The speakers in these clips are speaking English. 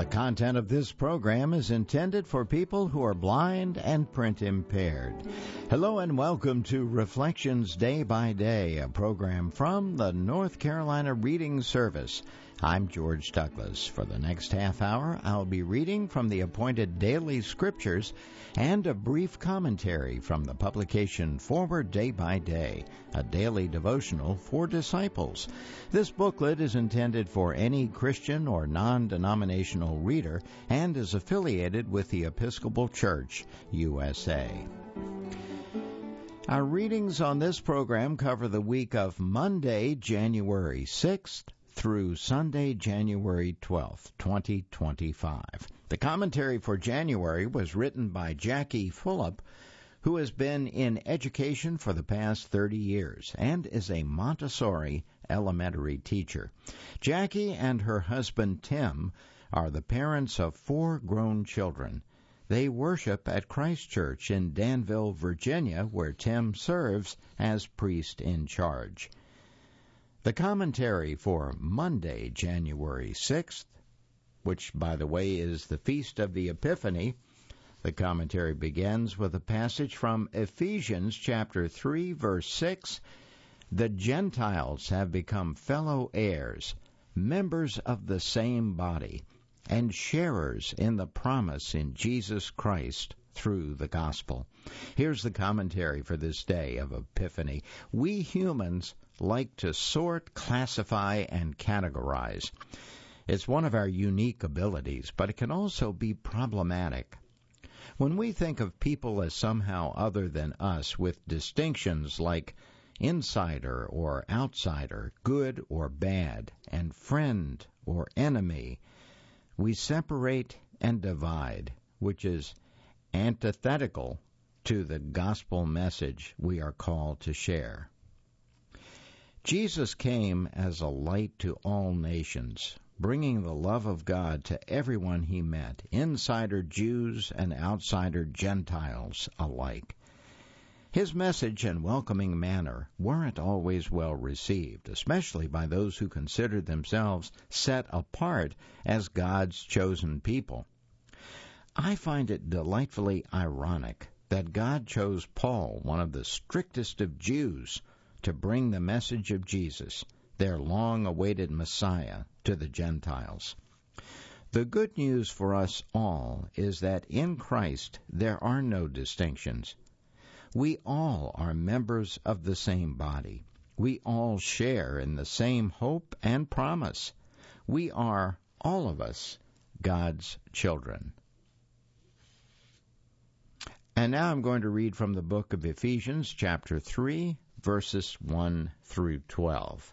content of this program is intended for people who are blind and print impaired. Hello and welcome to Reflections Day by Day, a program from the North Carolina Reading Service. I'm George Douglas. For the next half hour, I'll be reading from the appointed daily scriptures and a brief commentary from the publication Forward Day by Day, a daily devotional for disciples. This booklet is intended for any Christian or non-denominational reader and is affiliated with the Episcopal Church, USA. Our readings on this program cover the week of Monday, January 6th, through Sunday, January 12th, 2025. The commentary for January was written by Jackie Fulop, who has been in education for the past 30 years and is a Montessori elementary teacher. Jackie and her husband Tim are the parents of 4 grown children. They worship at Christ Church in Danville, Virginia, where Tim serves as priest in charge. The commentary for Monday, January 6th, which, by the way, is the Feast of the Epiphany, the commentary begins with a passage from Ephesians chapter 3, verse 6. The Gentiles have become fellow heirs, members of the same body, and sharers in the promise in Jesus Christ through the gospel. Here's the commentary for this day of Epiphany. We humans like to sort, classify, and categorize. It's one of our unique abilities, but it can also be problematic. When we think of people as somehow other than us with distinctions like insider or outsider, good or bad, and friend or enemy, we separate and divide, which is antithetical to the gospel message we are called to share. Jesus came as a light to all nations, bringing the love of God to everyone he met, insider Jews and outsider Gentiles alike. His message and welcoming manner weren't always well received, especially by those who considered themselves set apart as God's chosen people. I find it delightfully ironic that God chose Paul, one of the strictest of Jews, to bring the message of Jesus, their long-awaited Messiah, to the Gentiles. The good news for us all is that in Christ there are no distinctions. We all are members of the same body. We all share in the same hope and promise. We are, all of us, God's children. And now I'm going to read from the book of Ephesians, chapter 3, verses 1 through 12.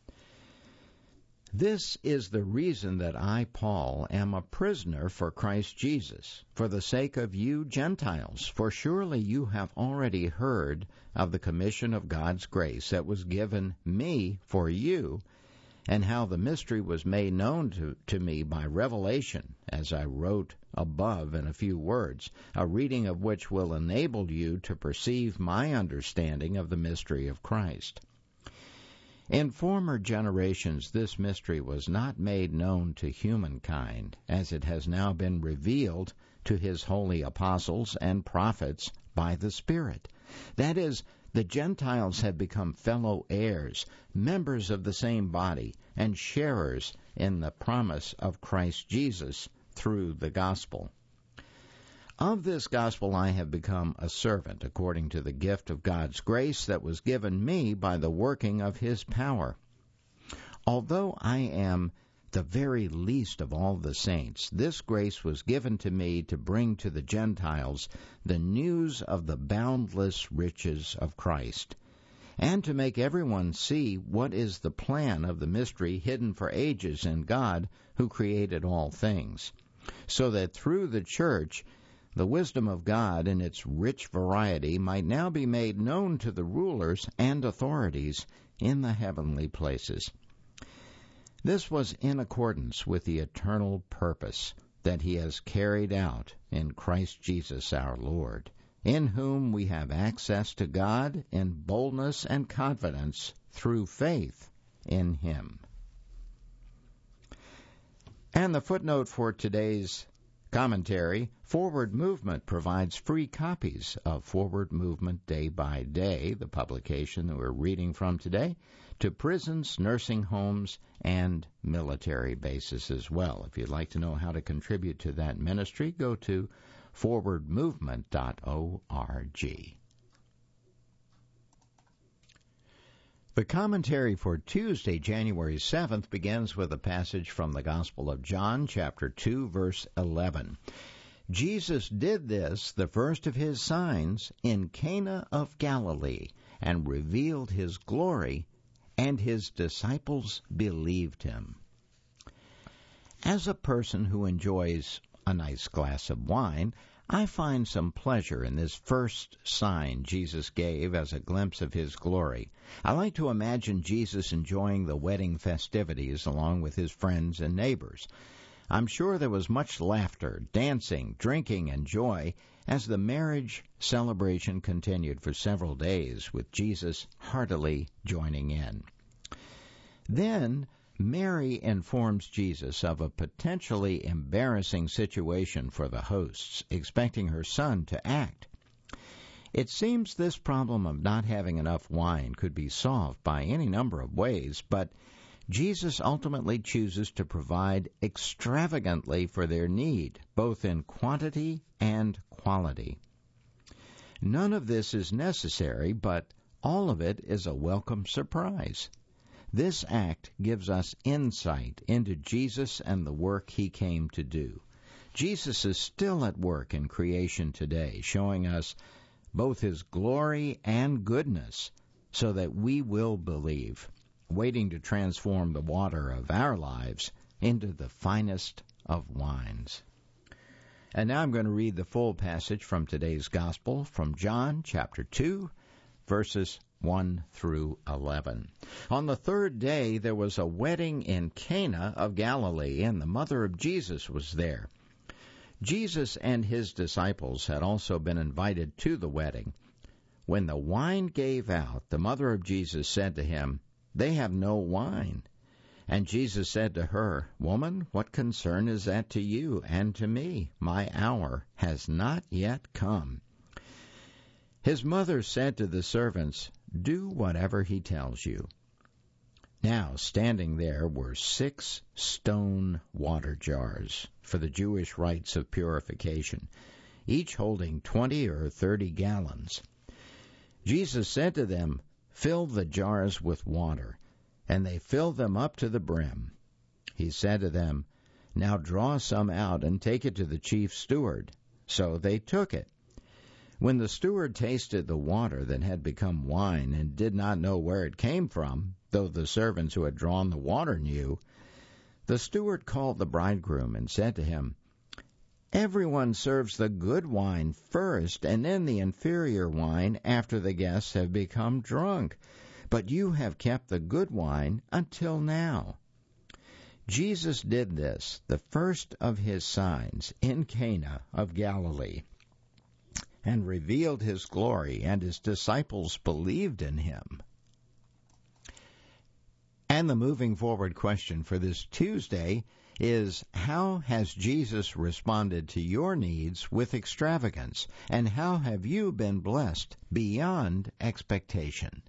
This is the reason that I, Paul, am a prisoner for Christ Jesus, for the sake of you Gentiles, for surely you have already heard of the commission of God's grace that was given me for you, and how the mystery was made known to me by revelation, as I wrote above in a few words, a reading of which will enable you to perceive my understanding of the mystery of Christ. In former generations, this mystery was not made known to humankind, as it has now been revealed to his holy apostles and prophets by the Spirit. That is, the Gentiles have become fellow heirs, members of the same body, and sharers in the promise of Christ Jesus through the gospel. Of this gospel I have become a servant, according to the gift of God's grace that was given me by the working of his power. Although I am the very least of all the saints, this grace was given to me to bring to the Gentiles the news of the boundless riches of Christ, and to make everyone see what is the plan of the mystery hidden for ages in God who created all things, so that through the church the wisdom of God in its rich variety might now be made known to the rulers and authorities in the heavenly places. This was in accordance with the eternal purpose that he has carried out in Christ Jesus our Lord, in whom we have access to God in boldness and confidence through faith in him. And the footnote for today's commentary, Forward Movement provides free copies of Forward Movement Day by Day, the publication that we're reading from today, to prisons, nursing homes, and military bases as well. If you'd like to know how to contribute to that ministry, go to forwardmovement.org. The commentary for Tuesday, January 7th, begins with a passage from the Gospel of John, chapter 2, verse 11. Jesus did this, the first of his signs, in Cana of Galilee, and revealed his glory, and his disciples believed him. As a person who enjoys a nice glass of wine, I find some pleasure in this first sign Jesus gave as a glimpse of his glory. I like to imagine Jesus enjoying the wedding festivities along with his friends and neighbors. I'm sure there was much laughter, dancing, drinking, and joy as the marriage celebration continued for several days, with Jesus heartily joining in. Then Mary informs Jesus of a potentially embarrassing situation for the hosts, expecting her son to act. It seems this problem of not having enough wine could be solved by any number of ways, but Jesus ultimately chooses to provide extravagantly for their need, both in quantity and quality. None of this is necessary, but all of it is a welcome surprise. This act gives us insight into Jesus and the work he came to do. Jesus is still at work in creation today, showing us both his glory and goodness so that we will believe, waiting to transform the water of our lives into the finest of wines. And now I'm going to read the full passage from today's Gospel from John chapter 2, verses 1 through 11. On the third day there was a wedding in Cana of Galilee, and the mother of Jesus was there. Jesus and his disciples had also been invited to the wedding. When the wine gave out, the mother of Jesus said to him, "They have no wine." And Jesus said to her, "Woman, what concern is that to you and to me? My hour has not yet come." His mother said to the servants, "Do whatever he tells you." Now, standing there were 6 stone water jars for the Jewish rites of purification, each holding 20 or 30 gallons. Jesus said to them, "Fill the jars with water," and they filled them up to the brim. He said to them, "Now draw some out and take it to the chief steward." So they took it. When the steward tasted the water that had become wine and did not know where it came from, though the servants who had drawn the water knew, the steward called the bridegroom and said to him, "Everyone serves the good wine first, and then the inferior wine after the guests have become drunk. But you have kept the good wine until now." Jesus did this, the first of his signs, in Cana of Galilee, and revealed his glory, and his disciples believed in him. And the moving forward question for this Tuesday is, how has Jesus responded to your needs with extravagance, and how have you been blessed beyond expectation?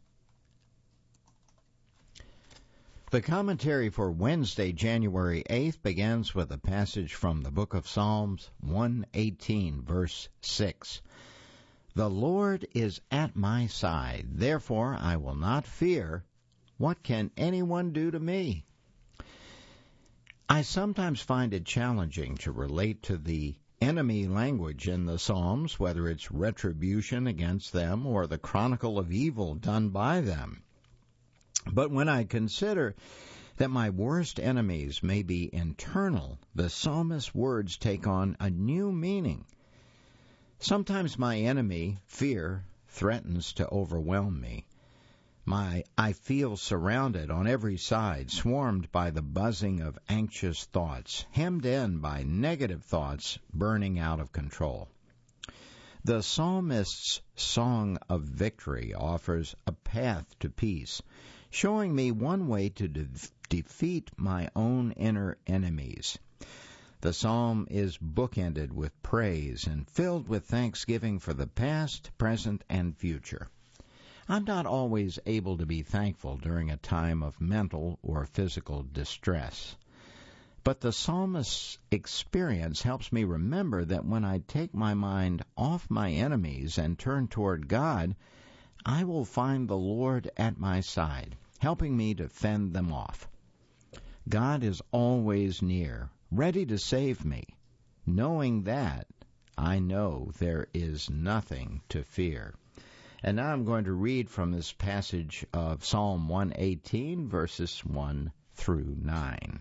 The commentary for Wednesday, January 8th, begins with a passage from the book of Psalms 118, verse 6. "The Lord is at my side, therefore I will not fear. What can anyone do to me?" I sometimes find it challenging to relate to the enemy language in the Psalms, whether it's retribution against them or the chronicle of evil done by them. But when I consider that my worst enemies may be internal, the psalmist's words take on a new meaning. Sometimes my enemy, fear, threatens to overwhelm me. I feel surrounded on every side, swarmed by the buzzing of anxious thoughts, hemmed in by negative thoughts burning out of control. The psalmist's song of victory offers a path to peace, showing me one way to defeat my own inner enemies. The psalm is bookended with praise and filled with thanksgiving for the past, present, and future. I'm not always able to be thankful during a time of mental or physical distress. But the psalmist's experience helps me remember that when I take my mind off my enemies and turn toward God, I will find the Lord at my side, helping me to fend them off. God is always near, ready to save me. Knowing that, I know there is nothing to fear. And now I'm going to read from this passage of Psalm 118, verses 1 through 9.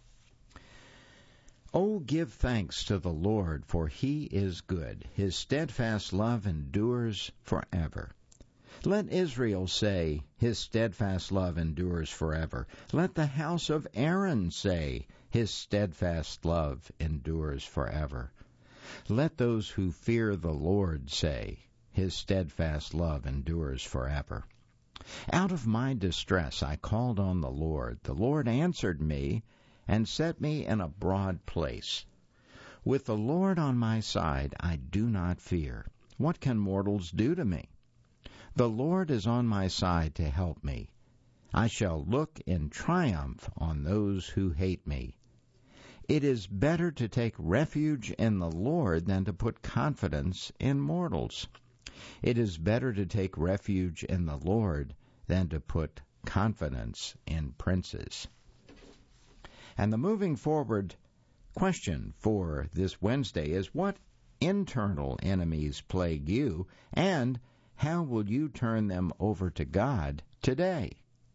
Oh, give thanks to the Lord, for he is good. His steadfast love endures forever. Let Israel say, his steadfast love endures forever. Let the house of Aaron say, his steadfast love endures forever. Let those who fear the Lord say, his steadfast love endures forever. Out of my distress I called on the Lord. The Lord answered me and set me in a broad place. With the Lord on my side, I do not fear. What can mortals do to me? The Lord is on my side to help me. I shall look in triumph on those who hate me. It is better to take refuge in the Lord than to put confidence in mortals. It is better to take refuge in the Lord than to put confidence in princes. And the moving forward question for this Wednesday is, what internal enemies plague you, and how will you turn them over to God today?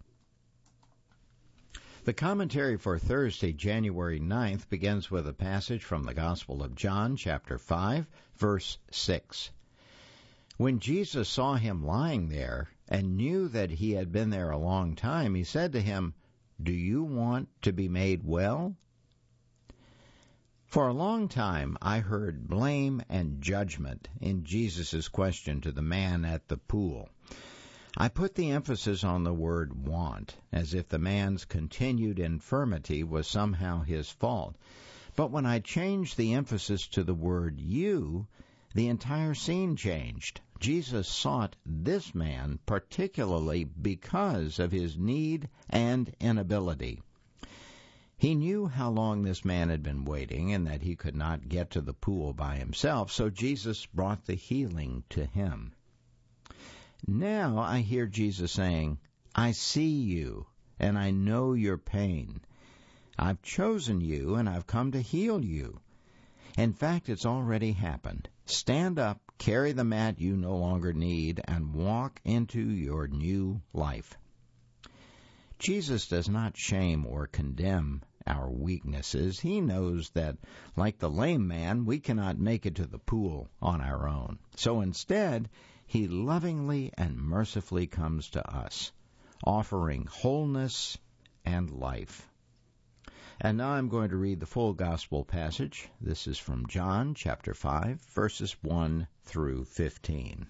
The commentary for Thursday, January 9th, begins with a passage from the Gospel of John, chapter 5, verse 6. When Jesus saw him lying there and knew that he had been there a long time, he said to him, "Do you want to be made well?" For a long time, I heard blame and judgment in Jesus' question to the man at the pool. I put the emphasis on the word want, as if the man's continued infirmity was somehow his fault. But when I changed the emphasis to the word you, the entire scene changed. Jesus sought this man particularly because of his need and inability. He knew how long this man had been waiting and that he could not get to the pool by himself, so Jesus brought the healing to him. Now I hear Jesus saying, "I see you, and I know your pain. I've chosen you, and I've come to heal you. In fact, it's already happened. Stand up, carry the mat you no longer need, and walk into your new life." Jesus does not shame or condemn our weaknesses. He knows that, like the lame man, we cannot make it to the pool on our own. So instead, he lovingly and mercifully comes to us, offering wholeness and life. And now I'm going to read the full gospel passage. This is from John chapter 5, verses 1 through 15.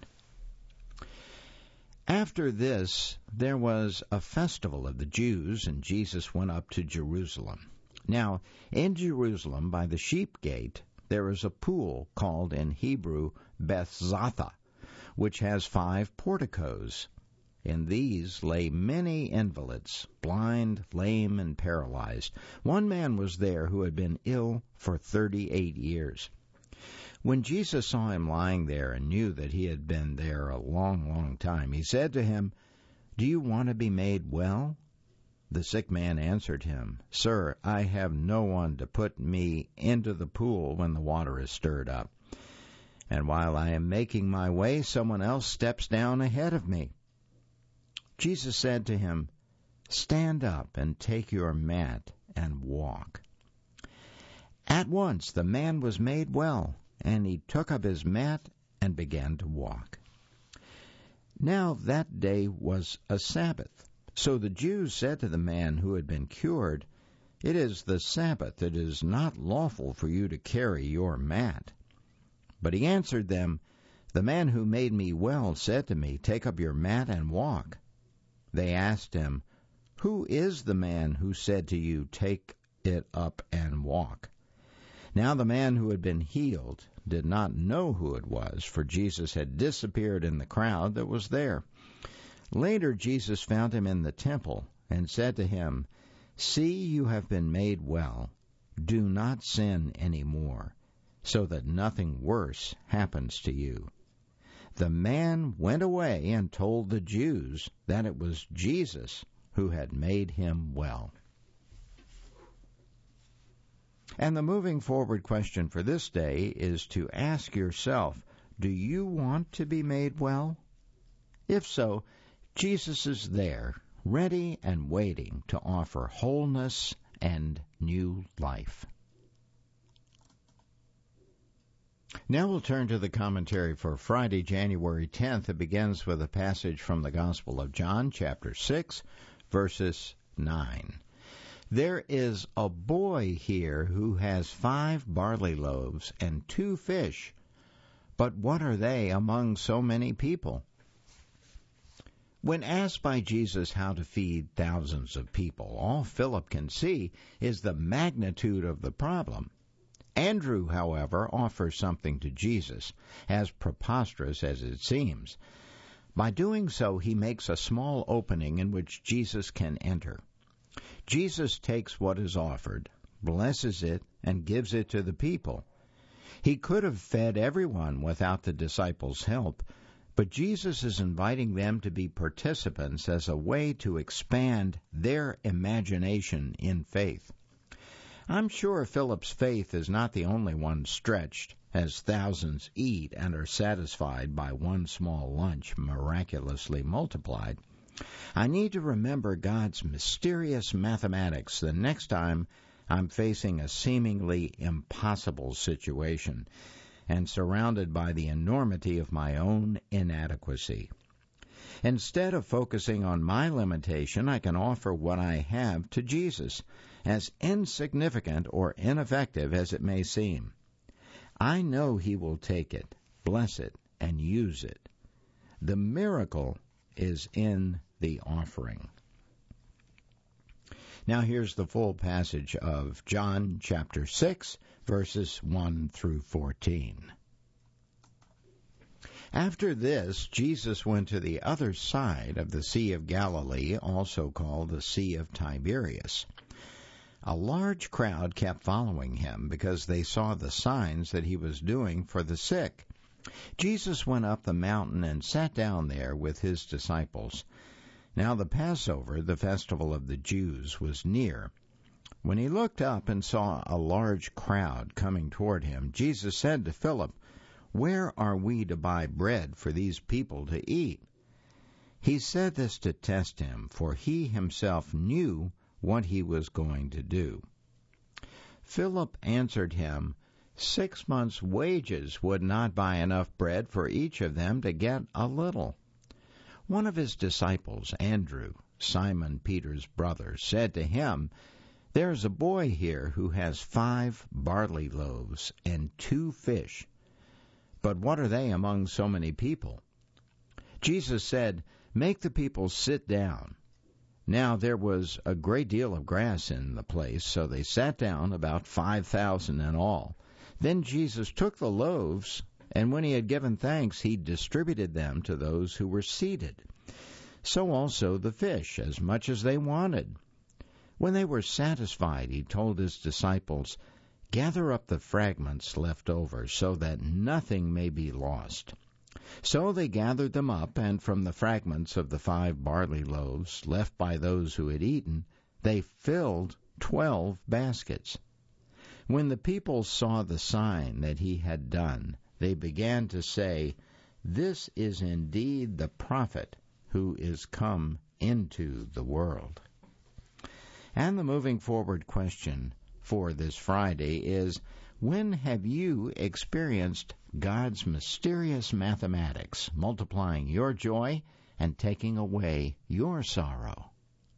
After this, there was a festival of the Jews, and Jesus went up to Jerusalem. Now, in Jerusalem, by the sheep gate, there is a pool called in Hebrew Bethzatha, which has 5 porticos. In these lay many invalids, blind, lame, and paralyzed. One man was there who had been ill for 38 years. When Jesus saw him lying there and knew that he had been there a long, long time, he said to him, "Do you want to be made well?" The sick man answered him, "Sir, I have no one to put me into the pool when the water is stirred up. And while I am making my way, someone else steps down ahead of me." Jesus said to him, "Stand up and take your mat and walk." At once the man was made well, and he took up his mat and began to walk. Now that day was a Sabbath. So the Jews said to the man who had been cured, "It is the Sabbath. It is not lawful for you to carry your mat." But he answered them, "The man who made me well said to me, 'Take up your mat and walk.'" They asked him, "Who is the man who said to you, 'Take it up and walk'?" Now the man who had been healed did not know who it was, for Jesus had disappeared in the crowd that was there. Later Jesus found him in the temple and said to him, "See, you have been made well. Do not sin any more, so that nothing worse happens to you." The man went away and told the Jews that it was Jesus who had made him well. And the moving forward question for this day is to ask yourself, do you want to be made well? If so, Jesus is there, ready and waiting to offer wholeness and new life. Now we'll turn to the commentary for Friday, January 10th. It begins with a passage from the Gospel of John, chapter 6, verses 9. There is a boy here who has 5 barley loaves and 2 fish, but what are they among so many people? When asked by Jesus how to feed thousands of people, all Philip can see is the magnitude of the problem. Andrew, however, offers something to Jesus, as preposterous as it seems. By doing so, he makes a small opening in which Jesus can enter. Jesus takes what is offered, blesses it, and gives it to the people. He could have fed everyone without the disciples' help, but Jesus is inviting them to be participants as a way to expand their imagination in faith. I'm sure Philip's faith is not the only one stretched, as thousands eat and are satisfied by one small lunch miraculously multiplied. I need to remember God's mysterious mathematics the next time I'm facing a seemingly impossible situation and surrounded by the enormity of my own inadequacy. Instead of focusing on my limitation, I can offer what I have to Jesus, as insignificant or ineffective as it may seem. I know He will take it, bless it, and use it. The miracle is in the offering. Now here's the full passage of John chapter 6, verses 1 through 14. After this, Jesus went to the other side of the Sea of Galilee, also called the Sea of Tiberias. A large crowd kept following him because they saw the signs that he was doing for the sick. Jesus went up the mountain and sat down there with his disciples. Now the Passover, the festival of the Jews, was near. When he looked up and saw a large crowd coming toward him, Jesus said to Philip, "Where are we to buy bread for these people to eat?" He said this to test him, for he himself knew what he was going to do. Philip answered him, 6 months' wages would not buy enough bread for each of them to get a little. One of his disciples, Andrew, Simon Peter's brother, said to him, "There's a boy here who has 5 barley loaves and 2 fish. But what are they among so many people?" Jesus said, "Make the people sit down." Now there was a great deal of grass in the place, so they sat down, about 5,000 in all. Then Jesus took the loaves, and when he had given thanks, he distributed them to those who were seated. So also the fish, as much as they wanted. When they were satisfied, he told his disciples, "Gather up the fragments left over, so that nothing may be lost." So they gathered them up, and from the fragments of the 5 barley loaves left by those who had eaten, they filled 12 baskets. When the people saw the sign that he had done, they began to say, "This is indeed the prophet who is come into the world." And the moving forward question for this Friday is, when have you experienced God's mysterious mathematics, multiplying your joy and taking away your sorrow?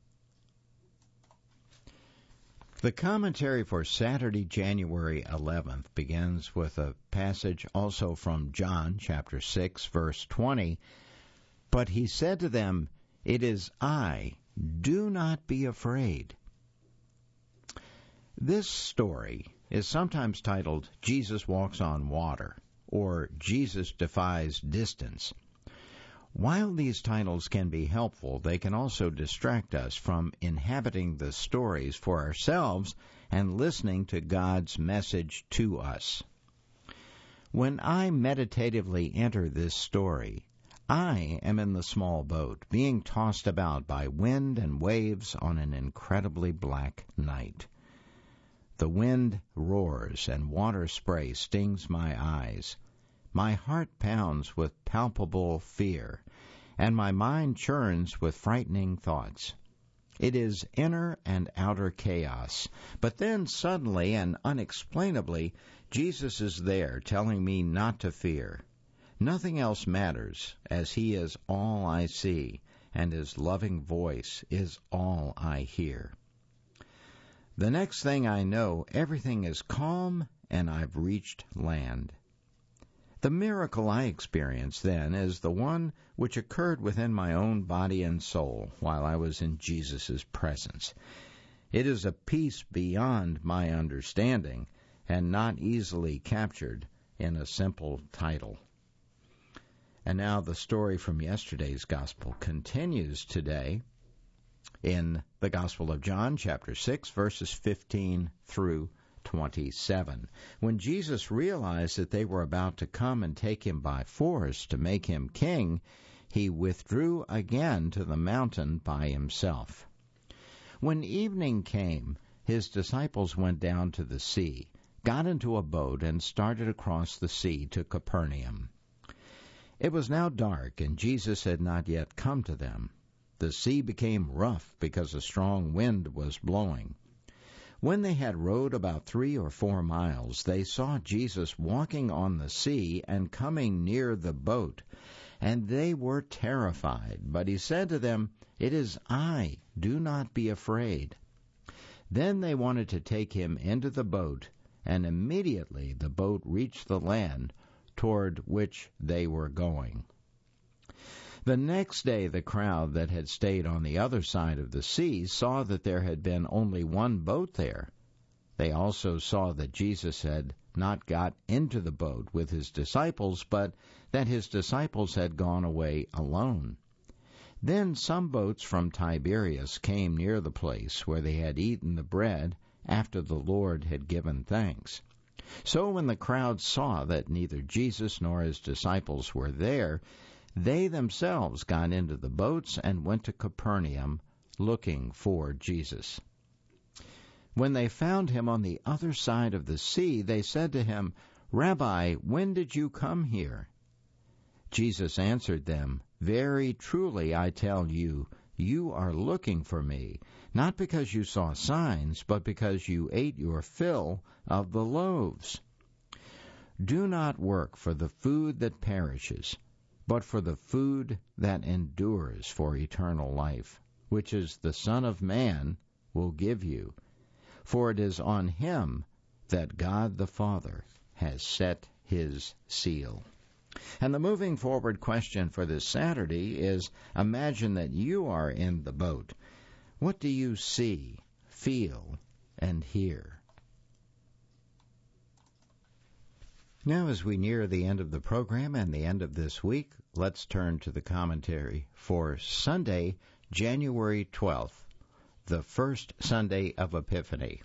The commentary for Saturday, January 11th begins with a passage also from John chapter 6, verse 20. But he said to them, "It is I, do not be afraid." This story is sometimes titled Jesus Walks on Water or Jesus Defies Distance. While these titles can be helpful, they can also distract us from inhabiting the stories for ourselves and listening to God's message to us. When I meditatively enter this story, I am in the small boat, being tossed about by wind and waves on an incredibly black night. The wind roars and water spray stings my eyes. My heart pounds with palpable fear, and my mind churns with frightening thoughts. It is inner and outer chaos. But then suddenly and unexplainably, Jesus is there telling me not to fear. Nothing else matters, as He is all I see, and His loving voice is all I hear. The next thing I know, everything is calm and I've reached land. The miracle I experienced then is the one which occurred within my own body and soul while I was in Jesus' presence. It is a peace beyond my understanding and not easily captured in a simple title. And now the story from yesterday's gospel continues today in the Gospel of John, chapter 6, verses 15 through 27. When Jesus realized that they were about to come and take Him by force to make Him king, He withdrew again to the mountain by Himself. When evening came, His disciples went down to the sea, got into a boat, and started across the sea to Capernaum. It was now dark, and Jesus had not yet come to them. The sea became rough because a strong wind was blowing. When they had rowed about 3 or 4 miles, they saw Jesus walking on the sea and coming near the boat, and they were terrified. But He said to them, "It is I, do not be afraid." Then they wanted to take Him into the boat, and immediately the boat reached the land toward which they were going. The next day the crowd that had stayed on the other side of the sea saw that there had been only one boat there. They also saw that Jesus had not got into the boat with His disciples, but that His disciples had gone away alone. Then some boats from Tiberias came near the place where they had eaten the bread after the Lord had given thanks. So when the crowd saw that neither Jesus nor His disciples were there, they themselves got into the boats and went to Capernaum looking for Jesus. When they found Him on the other side of the sea, they said to Him, "Rabbi, when did you come here?" Jesus answered them, "Very truly I tell you, you are looking for me, not because you saw signs, but because you ate your fill of the loaves. Do not work for the food that perishes, but for the food that endures for eternal life, which is the Son of Man will give you. For it is on Him that God the Father has set His seal." And the moving forward question for this Saturday is, imagine that you are in the boat. What do you see, feel, and hear? Now, as we near the end of the program and the end of this week, let's turn to the commentary for Sunday, January 12th, the first Sunday of Epiphany.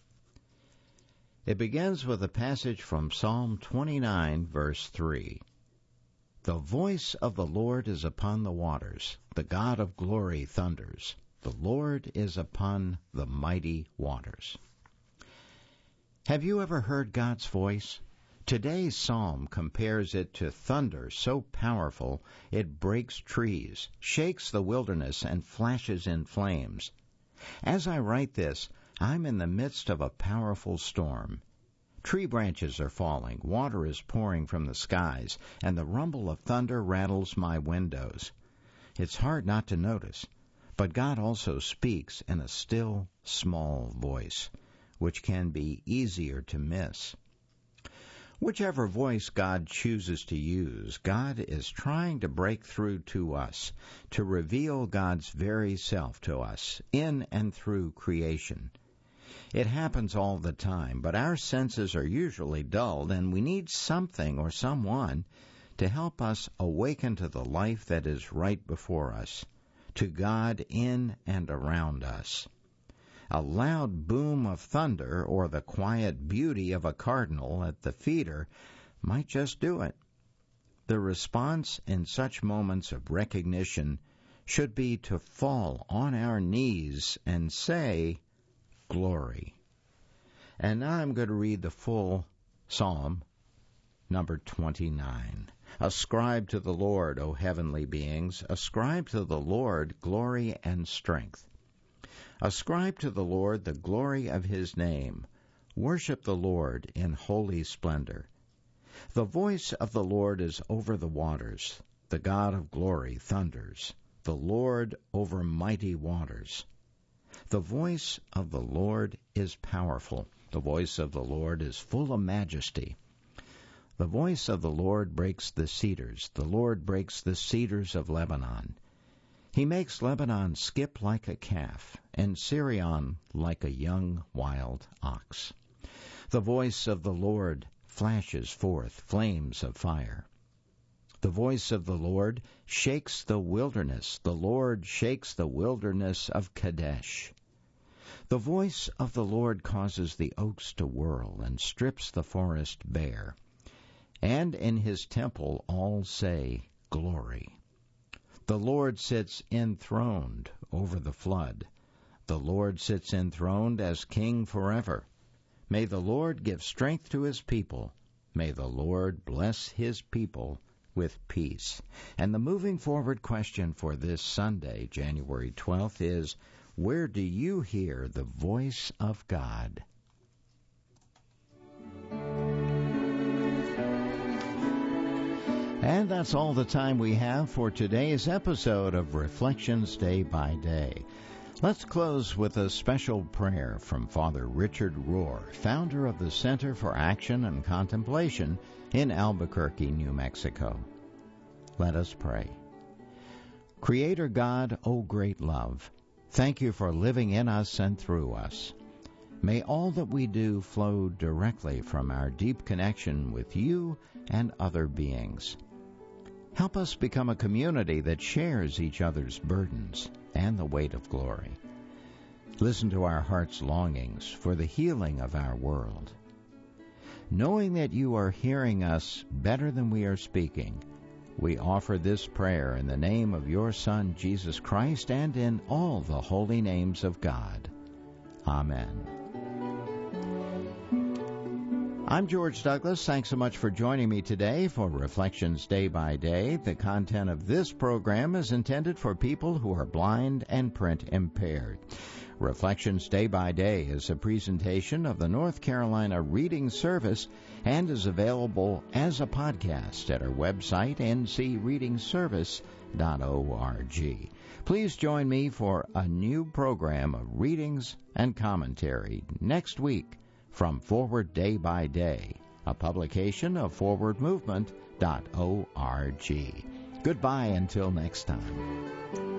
It begins with a passage from Psalm 29, verse 3. "The voice of the Lord is upon the waters. The God of glory thunders. The Lord is upon the mighty waters." Have you ever heard God's voice? Today's psalm compares it to thunder so powerful it breaks trees, shakes the wilderness, and flashes in flames. As I write this, I'm in the midst of a powerful storm. Tree branches are falling, water is pouring from the skies, and the rumble of thunder rattles my windows. It's hard not to notice, but God also speaks in a still, small voice, which can be easier to miss. Whichever voice God chooses to use, God is trying to break through to us, to reveal God's very self to us, in and through creation. It happens all the time, but our senses are usually dulled, and we need something or someone to help us awaken to the life that is right before us, to God in and around us. A loud boom of thunder or the quiet beauty of a cardinal at the feeder might just do it. The response in such moments of recognition should be to fall on our knees and say, "Glory." And now I'm going to read the full Psalm, number 29. Ascribe to the Lord, O heavenly beings, ascribe to the Lord glory and strength. Ascribe to the Lord the glory of his name. Worship the Lord in holy splendor. The voice of the Lord is over the waters. The God of glory thunders. The Lord over mighty waters. The voice of the Lord is powerful. The voice of the Lord is full of majesty. The voice of the Lord breaks the cedars. The Lord breaks the cedars of Lebanon. He makes Lebanon skip like a calf, and Sirion like a young wild ox. The voice of the Lord flashes forth flames of fire. The voice of the Lord shakes the wilderness. The Lord shakes the wilderness of Kadesh. The voice of the Lord causes the oaks to whirl and strips the forest bare. And in his temple all say, "Glory." The Lord sits enthroned over the flood. The Lord sits enthroned as King forever. May the Lord give strength to his people. May the Lord bless his people with peace. And the moving forward question for this Sunday, January 12th, is, where do you hear the voice of God? And that's all the time we have for today's episode of Reflections Day by Day. Let's close with a special prayer from Father Richard Rohr, founder of the Center for Action and Contemplation in Albuquerque, New Mexico. Let us pray. Creator God, O great love, thank you for living in us and through us. May all that we do flow directly from our deep connection with you and other beings. Help us become a community that shares each other's burdens and the weight of glory. Listen to our heart's longings for the healing of our world. Knowing that you are hearing us better than we are speaking, we offer this prayer in the name of your Son, Jesus Christ, and in all the holy names of God. Amen. I'm George Douglas. Thanks so much for joining me today for Reflections Day by Day. The content of this program is intended for people who are blind and print impaired. Reflections Day by Day is a presentation of the North Carolina Reading Service and is available as a podcast at our website, ncreadingservice.org. Please join me for a new program of readings and commentary next week from Forward Day by Day, a publication of forwardmovement.org. Goodbye until next time.